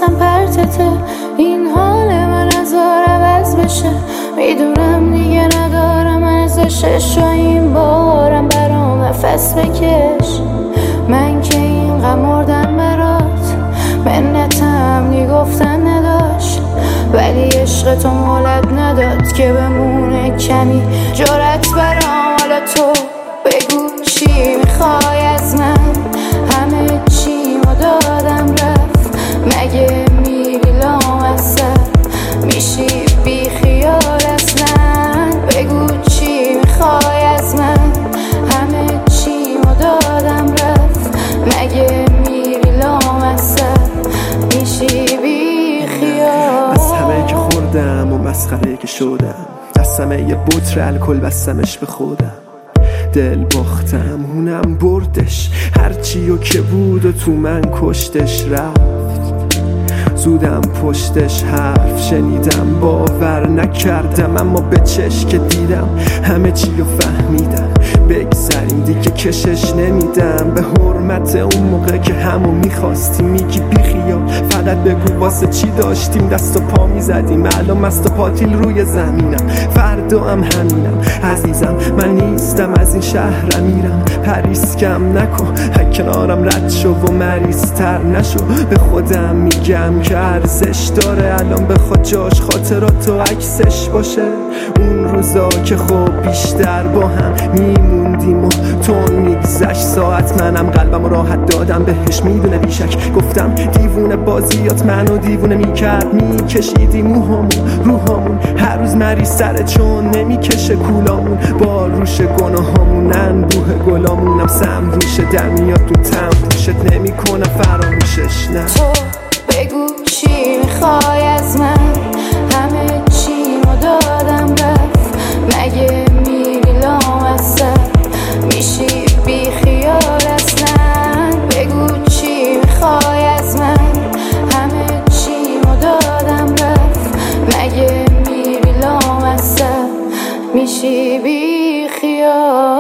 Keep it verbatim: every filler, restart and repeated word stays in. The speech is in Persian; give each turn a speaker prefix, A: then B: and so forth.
A: حواسم پرتته، این حال من از عوض بشه. میدونم دیگه ندارم ارزشش و این بارم برام نفس بکش. من که اینقدر مردم برات، منتم دی گفتن نداشت، ولی عشق تو مولد نداد که بمونه کمی جرأت برام. حالا تو بگو چی میخوای از من؟ همه چیمو دادم رفت، مگه میری لامصب میشی بی خیال اصلا؟ بگو چی میخوای از من؟ همه چیمو دادم رفت، مگه میری لامصب میشی بی خیال؟
B: از همه که خوردم و مسخره که شدم، دستمه یه بطر الکل بستمش به خودم. دل باختم اونم بردش، هرچی و که بود و تو من کشتش رفت. زودم پشتش حرف شنیدم، باور نکردم اما به چشم که دیدم همه چی رو فهمیدم. بگذریم دیگه کشش نمیدم، به حرمت اون موقع که همو میخواستی. میگی بی خیال، فقط بگو واسه چی داشتیم دست و پا میزدیم. الان مست و پاتیل روی زمینم، فردا هم همینم. عزیزم من نیستم از این شهر میرم، پریسکم نکن کنارم رد شو و مریض‌تر نشو. به خودم میگم که ارزش داره الان بخواد جاش خاطرات و عکسش باشه. اون روزا که خب بیشتر با هم میموندیم و تون میگذشت ساعت، منم قلبم راحت دادم بهش میدونه بیشک. گفتم دیوونه بازیات منو دیوونه میکرد، میکشیدی موهامون روحامون هر روز مریض سرت چون نمیکشه کولامون. با روش گناهامون انبوه گلامونم سم روشه در میاد تو تم پوشت نمیکنه فراموشش. نه
A: تو بگو چی میخوای از من؟ همه چیمو دادم رفت، مگه میری لامصب میشی بی خیال اصلا؟ بگو چی میخوای از من؟ همه چیمو دادم رفت، مگه میری لامصب میشی بی خیال؟